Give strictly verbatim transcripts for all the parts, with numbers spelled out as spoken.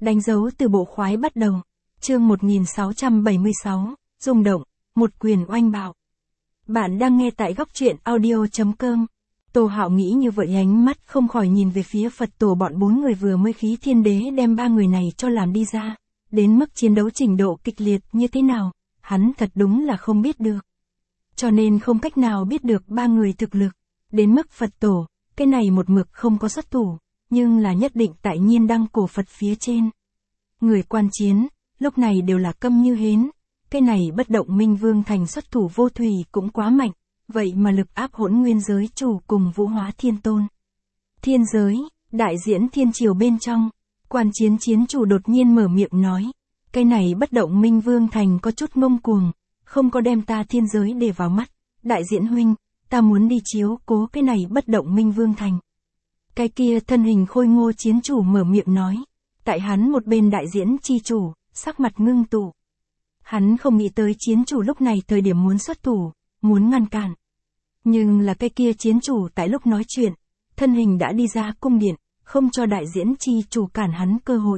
Đánh dấu từ bộ khoái bắt đầu. Chương một nghìn sáu trăm bảy mươi sáu, rung động, một quyền oanh bạo. Bạn đang nghe tại góc truyện audio chấm com. Tô Hạo nghĩ như vậy, ánh mắt không khỏi nhìn về phía Phật tổ bọn bốn người vừa mới khí thiên đế đem ba người này cho làm đi ra. Đến mức chiến đấu trình độ kịch liệt như thế nào, hắn thật đúng là không biết được. Cho nên không cách nào biết được ba người thực lực. Đến mức Phật tổ, cái này một mực không có xuất thủ, nhưng là nhất định tại nhiên đăng cổ Phật phía trên. Người quan chiến, lúc này đều là câm như hến. Cái này bất động minh vương thành xuất thủ vô thủy cũng quá mạnh, vậy mà lực áp hỗn nguyên giới chủ cùng vũ hóa thiên tôn. Thiên giới, đại diễn thiên triều bên trong, quan chiến chiến chủ đột nhiên mở miệng nói, cái này bất động minh vương thành có chút ngông cuồng, không có đem ta thiên giới để vào mắt. Đại diễn huynh, ta muốn đi chiếu cố cái này bất động minh vương thành. Cái kia thân hình khôi ngô chiến chủ mở miệng nói, tại hắn một bên đại diễn chi chủ, sắc mặt ngưng tụ. Hắn không nghĩ tới chiến chủ lúc này thời điểm muốn xuất thủ, muốn ngăn cản. Nhưng là cái kia chiến chủ tại lúc nói chuyện, thân hình đã đi ra cung điện, không cho đại diễn chi chủ cản hắn cơ hội.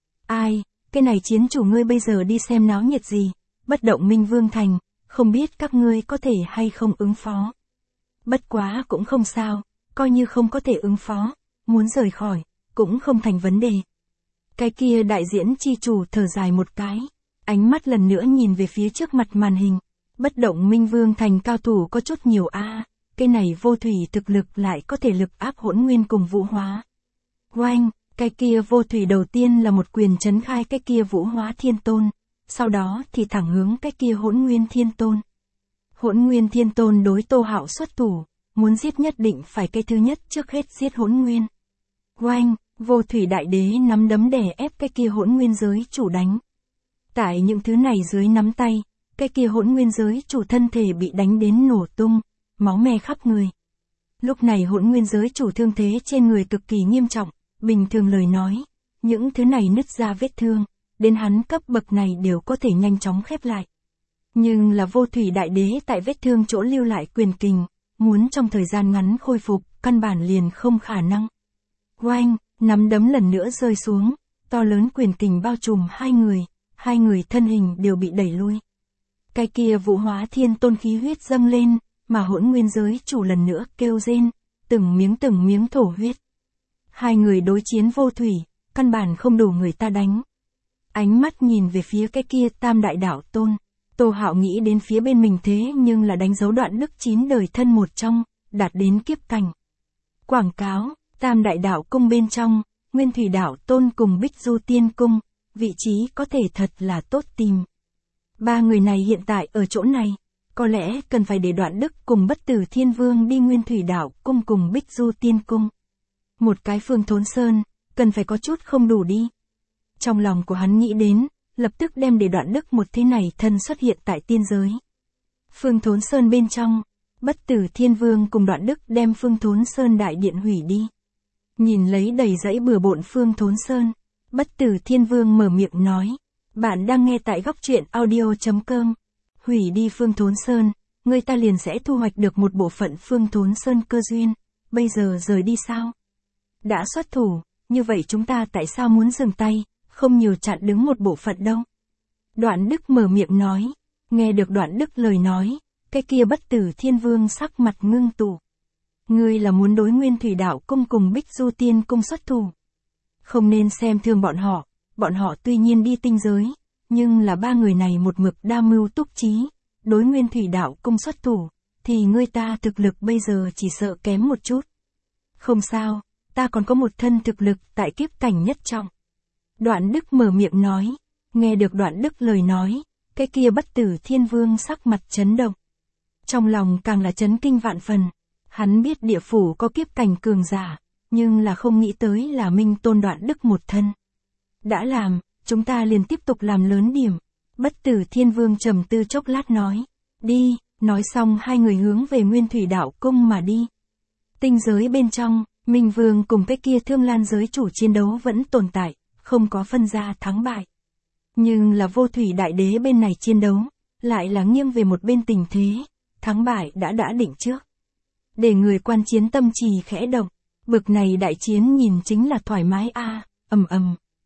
Ai, cái này chiến chủ ngươi bây giờ đi xem náo nhiệt gì, bất động minh vương thành, không biết các ngươi có thể hay không ứng phó. Bất quá cũng không sao, coi như không có thể ứng phó, muốn rời khỏi, cũng không thành vấn đề. Cái kia đại diễn chi chủ thở dài một cái, ánh mắt lần nữa nhìn về phía trước mặt màn hình. Bất động minh vương thành cao thủ có chút nhiều a à, cái này vô thủy thực lực lại có thể lực áp hỗn nguyên cùng vũ hóa. Oanh, cái kia vô thủy đầu tiên là một quyền chấn khai cái kia vũ hóa thiên tôn, sau đó thì thẳng hướng cái kia hỗn nguyên thiên tôn. Hỗn nguyên thiên tôn đối Tô Hạo xuất thủ, muốn giết nhất định phải cái thứ nhất trước hết giết hỗn nguyên. Oanh, vô thủy đại đế nắm đấm đè ép cái kia hỗn nguyên giới chủ đánh. Tại những thứ này dưới nắm tay, cái kia hỗn nguyên giới chủ thân thể bị đánh đến nổ tung, máu me khắp người. Lúc này hỗn nguyên giới chủ thương thế trên người cực kỳ nghiêm trọng, bình thường lời nói, những thứ này nứt ra vết thương, đến hắn cấp bậc này đều có thể nhanh chóng khép lại. Nhưng là vô thủy đại đế tại vết thương chỗ lưu lại quyền kình, muốn trong thời gian ngắn khôi phục, căn bản liền không khả năng. Oanh, nắm đấm lần nữa rơi xuống, to lớn quyền kình bao trùm hai người, hai người thân hình đều bị đẩy lui. Cái kia vũ hóa thiên tôn khí huyết dâng lên, mà hỗn nguyên giới chủ lần nữa kêu rên, từng miếng từng miếng thổ huyết. Hai người đối chiến vô thủy, căn bản không đủ người ta đánh. Ánh mắt nhìn về phía cái kia tam đại đạo tôn, Tô Hạo nghĩ đến phía bên mình thế nhưng là đánh dấu đoạn đức chín đời thân một trong, đạt đến kiếp cảnh. Quảng cáo, tam đại đạo cung bên trong, nguyên thủy đạo tôn cùng Bích Du tiên cung, vị trí có thể thật là tốt tìm. Ba người này hiện tại ở chỗ này, có lẽ cần phải để đoạn đức cùng bất tử thiên vương đi nguyên thủy đạo cung cùng Bích Du tiên cung. Một cái Phương Thốn Sơn, cần phải có chút không đủ đi. Trong lòng của hắn nghĩ đến, lập tức đem để đoạn đức một thế này thân xuất hiện tại tiên giới. Phương Thốn Sơn bên trong, bất tử thiên vương cùng đoạn đức đem Phương Thốn Sơn đại điện hủy đi. Nhìn lấy đầy dãy bừa bộn Phương Thốn Sơn, bất tử thiên vương mở miệng nói, bạn đang nghe tại góc truyện audio chấm com. Hủy đi Phương Thốn Sơn, người ta liền sẽ thu hoạch được một bộ phận Phương Thốn Sơn cơ duyên, bây giờ rời đi sao? Đã xuất thủ, như vậy chúng ta tại sao muốn dừng tay, không nhiều chặn đứng một bộ phận đâu? Đoạn đức mở miệng nói, nghe được đoạn đức lời nói, cái kia bất tử thiên vương sắc mặt ngưng tụ. Ngươi là muốn đối nguyên thủy đạo cung cùng Bích Du tiên cung xuất thủ. Không nên xem thường bọn họ, bọn họ tuy nhiên đi tinh giới, nhưng là ba người này một mực đa mưu túc trí, đối nguyên thủy đạo cung xuất thủ, thì ngươi ta thực lực bây giờ chỉ sợ kém một chút. Không sao, ta còn có một thân thực lực tại kiếp cảnh nhất trọng. Đoạn đức mở miệng nói, nghe được đoạn đức lời nói, cái kia bất tử thiên vương sắc mặt chấn động. Trong lòng càng là chấn kinh vạn phần, hắn biết địa phủ có kiếp cảnh cường giả, nhưng là không nghĩ tới là Minh Tôn đoạn đức một thân. Đã làm, chúng ta liền tiếp tục làm lớn điểm. Bất tử thiên vương trầm tư chốc lát nói, đi, nói xong hai người hướng về nguyên thủy đạo cung mà đi. Tinh giới bên trong, Minh Vương cùng cái kia Thương Lan giới chủ chiến đấu vẫn tồn tại, không có phân ra thắng bại. Nhưng là vô thủy đại đế bên này chiến đấu, lại là nghiêng về một bên tình thế, thắng bại đã đã định trước. Để người quan chiến tâm trì khẽ động, bực này đại chiến nhìn chính là thoải mái a, ầm ầm.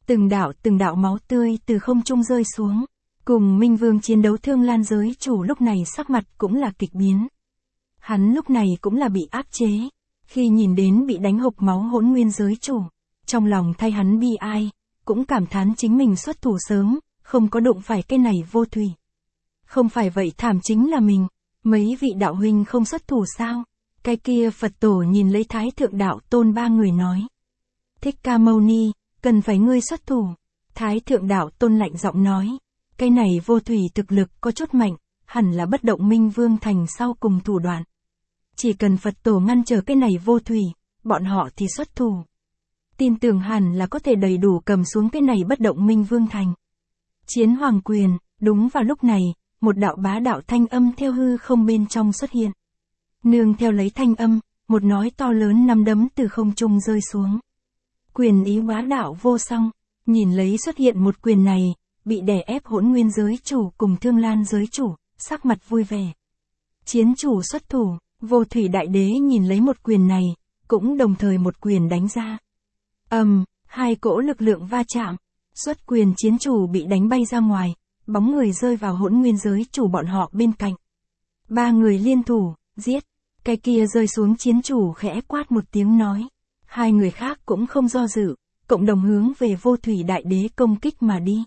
Từng đạo từng đạo máu tươi từ không trung rơi xuống. Cùng Minh Vương chiến đấu Thương Lan giới chủ lúc này sắc mặt cũng là kịch biến. Hắn lúc này cũng là bị áp chế. Khi nhìn đến bị đánh hộc máu Hỗn Nguyên giới chủ, trong lòng thay hắn bi ai, cũng cảm thán chính mình xuất thủ sớm, không có đụng phải cái này vô thủy. Không phải vậy thảm chính là mình, mấy vị đạo huynh không xuất thủ sao? Cái kia Phật tổ nhìn lấy Thái Thượng Đạo Tôn ba người nói. Thích Ca Mâu Ni, cần phải ngươi xuất thủ. Thái Thượng Đạo Tôn lạnh giọng nói. Cái này vô thủy thực lực có chút mạnh, hẳn là bất động Minh Vương thành sau cùng thủ đoạn. Chỉ cần Phật tổ ngăn trở cái này vô thủy, bọn họ thì xuất thủ. Tin tưởng hẳn là có thể đầy đủ cầm xuống cái này bất động Minh Vương thành. Chiến Hoàng Quyền, đúng vào lúc này, một đạo bá đạo thanh âm theo hư không bên trong xuất hiện. Nương theo lấy thanh âm, một nói to lớn nắm đấm từ không trung rơi xuống. Quyền ý bá đạo vô song, nhìn lấy xuất hiện một quyền này, bị đè ép Hỗn Nguyên giới chủ cùng Thương Lan giới chủ, sắc mặt vui vẻ. Chiến chủ xuất thủ, Vô Thủy Đại Đế nhìn lấy một quyền này, cũng đồng thời một quyền đánh ra. Ầm, um, hai cỗ lực lượng va chạm, xuất quyền chiến chủ bị đánh bay ra ngoài, bóng người rơi vào Hỗn Nguyên giới chủ bọn họ bên cạnh. Ba người liên thủ, giết, cái kia rơi xuống chiến chủ khẽ quát một tiếng nói. Hai người khác cũng không do dự, cộng đồng hướng về Vô Thủy Đại Đế công kích mà đi.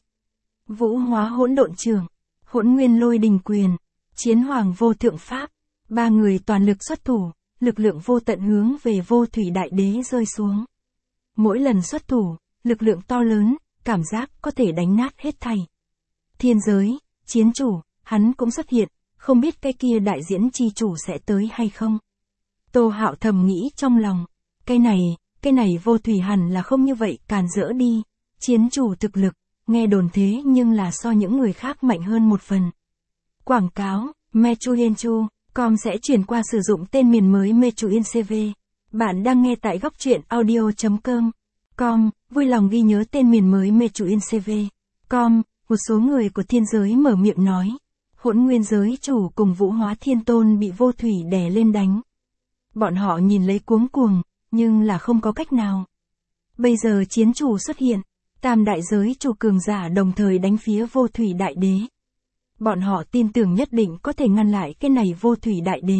Vũ Hóa Hỗn Độn Trường, Hỗn Nguyên Lôi Đình Quyền, Chiến Hoàng Vô Thượng Pháp, ba người toàn lực xuất thủ, lực lượng vô tận hướng về Vô Thủy Đại Đế rơi xuống. Mỗi lần xuất thủ, lực lượng to lớn, cảm giác có thể đánh nát hết thảy. Thiên giới, chiến chủ, hắn cũng xuất hiện, không biết cái kia đại diễn chi chủ sẽ tới hay không. Tô Hạo thầm nghĩ trong lòng, cái này, cái này Vô Thủy hẳn là không như vậy càn rỡ đi, chiến chủ thực lực, nghe đồn thế nhưng là so những người khác mạnh hơn một phần. Quảng cáo, Mechuyenchu, com sẽ chuyển qua sử dụng tên miền mới Mechuyenc. Bạn đang nghe tại góc truyện audio.com. Com, vui lòng ghi nhớ tên miền mới Mechuyenc. Com, một số người của thiên giới mở miệng nói. Hỗn Nguyên giới chủ cùng Vũ Hóa Thiên Tôn bị Vô Thủy đè lên đánh. Bọn họ nhìn lấy cuống cuồng, nhưng là không có cách nào. Bây giờ chiến chủ xuất hiện, tam đại giới chủ cường giả đồng thời đánh phía Vô Thủy Đại Đế. Bọn họ tin tưởng nhất định có thể ngăn lại cái này Vô Thủy Đại Đế.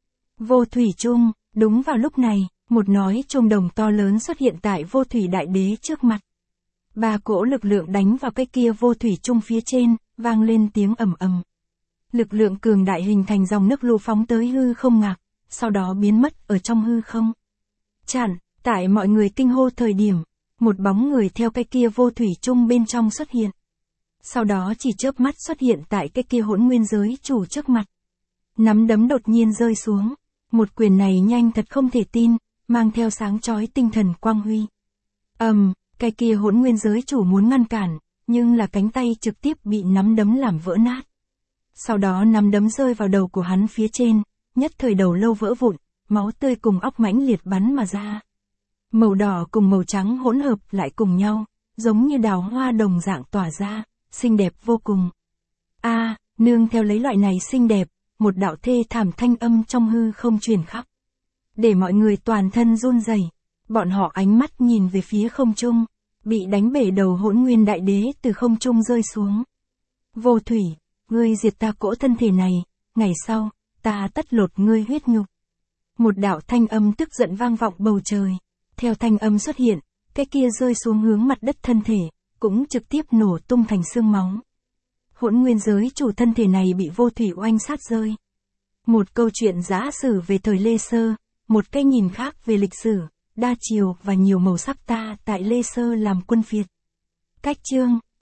Vô Thủy Trung, đúng vào lúc này, một nói trung đồng to lớn xuất hiện tại Vô Thủy Đại Đế trước mặt. Ba cỗ lực lượng đánh vào cái kia Vô Thủy Trung phía trên, vang lên tiếng ầm ầm. Lực lượng cường đại hình thành dòng nước lũ phóng tới hư không ngạc, sau đó biến mất ở trong hư không. Chặn, tại mọi người kinh hô thời điểm, một bóng người theo cái kia Vô Thủy Trung bên trong xuất hiện. Sau đó chỉ chớp mắt xuất hiện tại cái kia Hỗn Nguyên giới chủ trước mặt. Nắm đấm đột nhiên rơi xuống, một quyền này nhanh thật không thể tin, mang theo sáng chói tinh thần quang huy. Ầm, um, cái kia Hỗn Nguyên giới chủ muốn ngăn cản, nhưng là cánh tay trực tiếp bị nắm đấm làm vỡ nát. Sau đó nắm đấm rơi vào đầu của hắn phía trên, nhất thời đầu lâu vỡ vụn, máu tươi cùng óc mãnh liệt bắn mà ra. Màu đỏ cùng màu trắng hỗn hợp lại cùng nhau, giống như đào hoa đồng dạng tỏa ra, xinh đẹp vô cùng. A, à, nương theo lấy loại này xinh đẹp, một đạo thê thảm thanh âm trong hư không truyền khắp. Để mọi người toàn thân run rẩy, bọn họ ánh mắt nhìn về phía không trung, bị đánh bể đầu Hỗn Nguyên Đại Đế từ không trung rơi xuống. Vô Thủy, ngươi diệt ta cỗ thân thể này, ngày sau, ta tất lột ngươi huyết nhục. Một đạo thanh âm tức giận vang vọng bầu trời. Theo thanh âm xuất hiện, cái kia rơi xuống hướng mặt đất thân thể, cũng trực tiếp nổ tung thành xương máu. Hỗn Nguyên giới chủ thân thể này bị Vô Thủy oanh sát rơi. Một câu chuyện giả sử về thời Lê Sơ, một cái nhìn khác về lịch sử, đa chiều và nhiều màu sắc ta tại Lê Sơ làm quân Việt. Cách chương